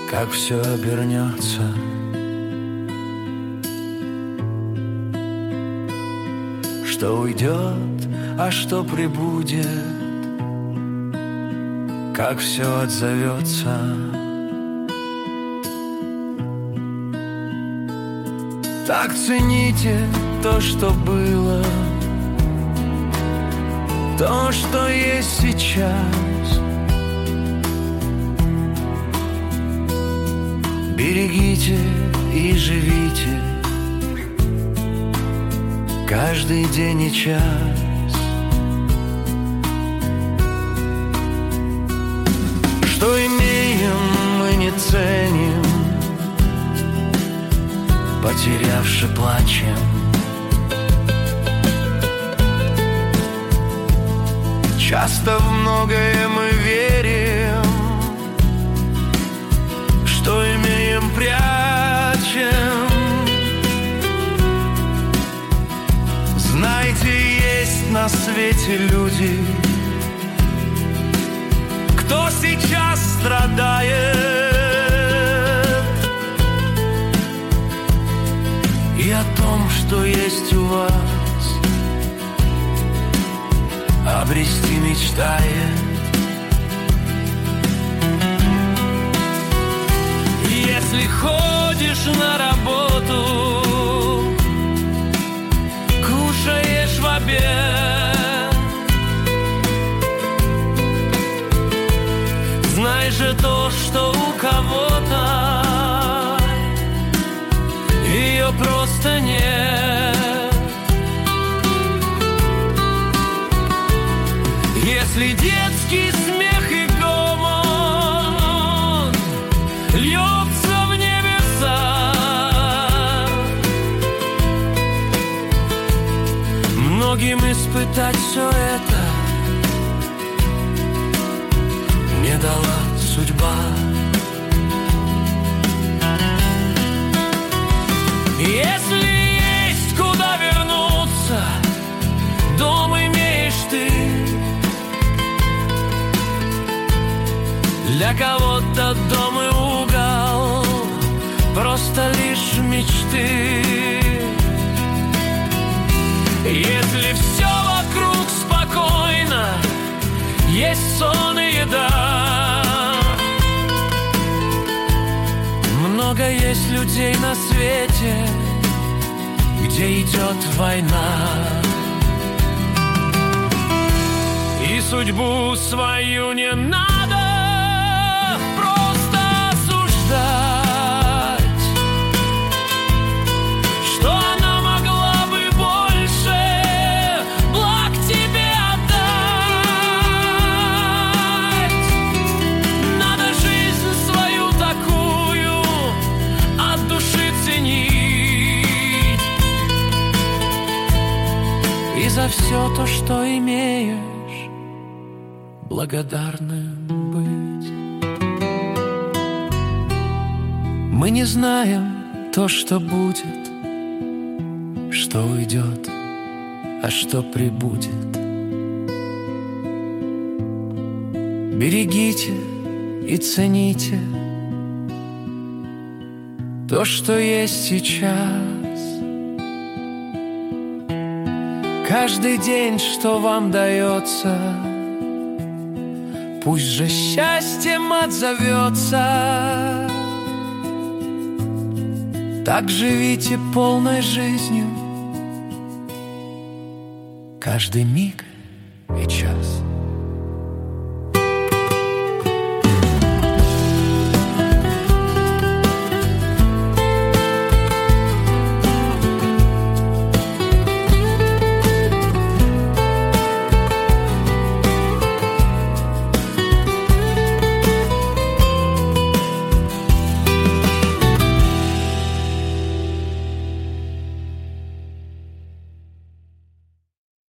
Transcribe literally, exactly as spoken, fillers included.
как все обернется. Что уйдет, а что прибудет, как все отзовется. Так цените то, что было, то, что есть сейчас. Берегите и живите каждый день и час. Что имеем, мы не ценим, потерявши плачем. Часто в многое мы верим, что имеем, прячем. Знаете, есть на свете люди, кто сейчас страдает, и о том, что есть у вас, обрести мечтает. Если ходишь на работу, кушаешь в обед, знай же то, что у кого-то ее просто нет. Если детский смех и гомон льется в небеса, многим испытать все это не дала судьба. Если есть куда вернуться, дом имеешь ты. Для кого-то дом и угол просто лишь мечты. Если все вокруг спокойно, есть сон и еда, много есть людей на свете, где идет война. И судьбу свою не надо просто осуждать, что она могла бы больше благ тебе отдать. Надо жизнь свою такую от души ценить, и за все то, что имеешь, благодарным быть. Мы не знаем то, что будет, что уйдет, а что прибудет. Берегите и цените то, что есть сейчас. Каждый день, что вам дается, пусть же счастьем отзовется. Так живите полной жизнью каждый миг и час.